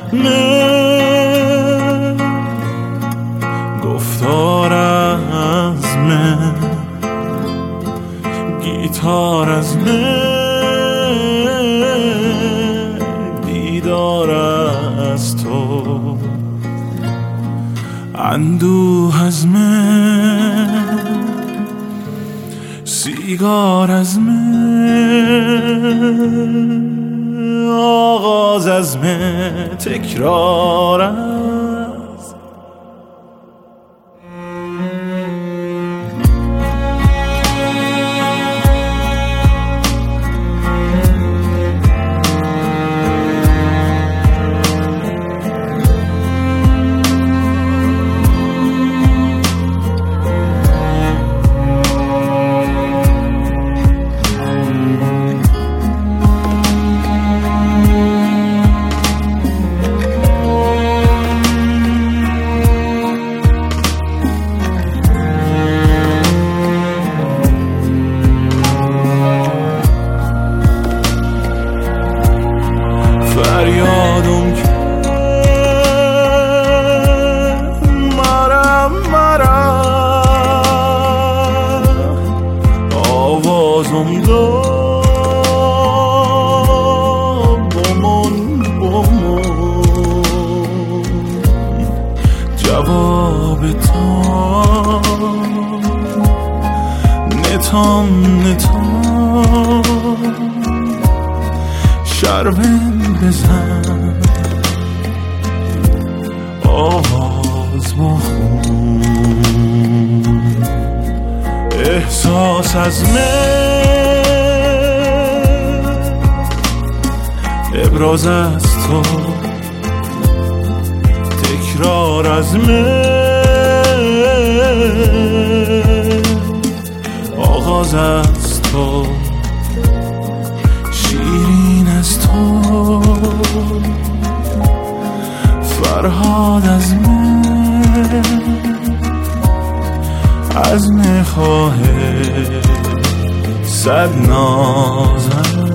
گفتار از من، گیتار از من، دیدار از تو، اندوه از من، سیگار از من، آغاز از من، تکرار از فریادم که مرم آوازم دا بمون جواب تا نتام شرمن بزن، آواز بخون، احساس از من، ابراز از تو، تکرار از من، آغاز از تو، شیرین از تو، فرهاد از من، از نخواه صد نازم.